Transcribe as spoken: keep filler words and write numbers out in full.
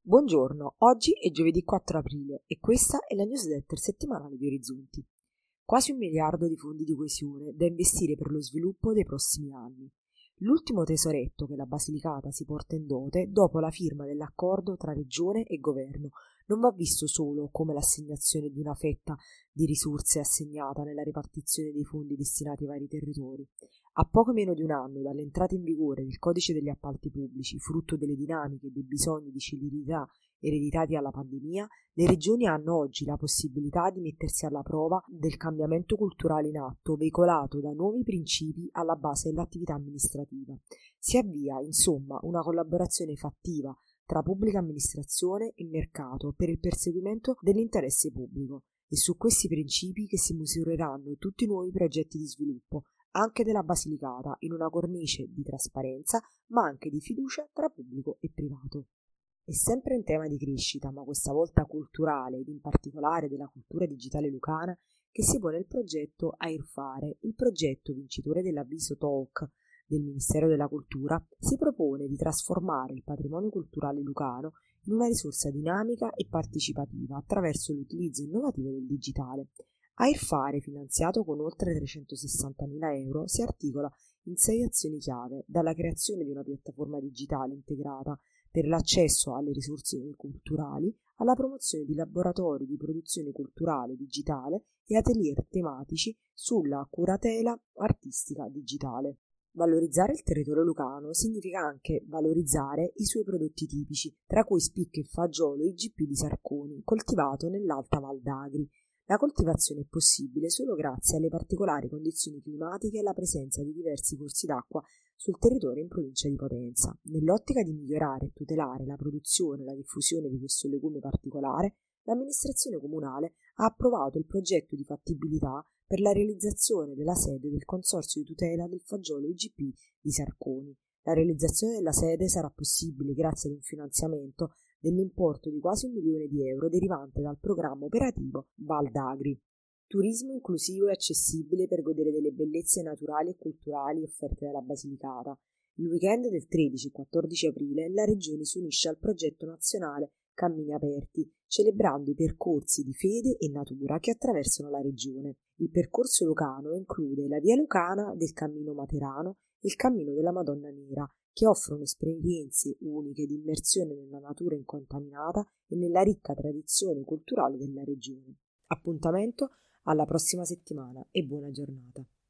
Buongiorno, oggi è giovedì quattro aprile e questa è la newsletter settimanale di Orizzonti. Quasi un miliardo di fondi di coesione da investire per lo sviluppo dei prossimi anni. L'ultimo tesoretto che la Basilicata si porta in dote dopo la firma dell'accordo tra Regione e Governo non va visto solo come l'assegnazione di una fetta di risorse assegnata nella ripartizione dei fondi destinati ai vari territori. A poco meno di un anno dall'entrata in vigore del codice degli appalti pubblici, frutto delle dinamiche e dei bisogni di celerità ereditati dalla pandemia, le regioni hanno oggi la possibilità di mettersi alla prova del cambiamento culturale in atto, veicolato da nuovi principi alla base dell'attività amministrativa. Si avvia, insomma, una collaborazione fattiva tra pubblica amministrazione e mercato per il perseguimento dell'interesse pubblico. È su questi principi che si misureranno tutti i nuovi progetti di sviluppo, anche della Basilicata, in una cornice di trasparenza, ma anche di fiducia tra pubblico e privato. E sempre in tema di crescita, ma questa volta culturale ed in particolare della cultura digitale lucana, che si pone il progetto Airfare. Il progetto vincitore dell'avviso Talk del Ministero della Cultura si propone di trasformare il patrimonio culturale lucano in una risorsa dinamica e partecipativa attraverso l'utilizzo innovativo del digitale. Airfare, finanziato con oltre trecentosessantamila euro, si articola in sei azioni chiave, dalla creazione di una piattaforma digitale integrata per l'accesso alle risorse culturali, alla promozione di laboratori di produzione culturale digitale e atelier tematici sulla curatela artistica digitale. Valorizzare il territorio lucano significa anche valorizzare i suoi prodotti tipici, tra cui spicca il fagiolo I G P di Sarconi, coltivato nell'Alta Val d'Agri. La coltivazione è possibile solo grazie alle particolari condizioni climatiche e alla presenza di diversi corsi d'acqua sul territorio in provincia di Potenza. Nell'ottica di migliorare e tutelare la produzione e la diffusione di questo legume particolare, l'amministrazione comunale ha approvato il progetto di fattibilità per la realizzazione della sede del Consorzio di tutela del fagiolo I G P di Sarconi. La realizzazione della sede sarà possibile grazie ad un finanziamento dell'importo di quasi un milione di euro derivante dal programma operativo Val d'Agri. Turismo inclusivo e accessibile per godere delle bellezze naturali e culturali offerte dalla Basilicata. Il weekend del tredici e quattordici aprile la Regione si unisce al progetto nazionale Cammini Aperti, celebrando i percorsi di fede e natura che attraversano la Regione. Il percorso lucano include la via lucana del Cammino Materano e il Cammino della Madonna Nera, che offrono esperienze uniche di immersione nella natura incontaminata e nella ricca tradizione culturale della regione. Appuntamento alla prossima settimana e buona giornata.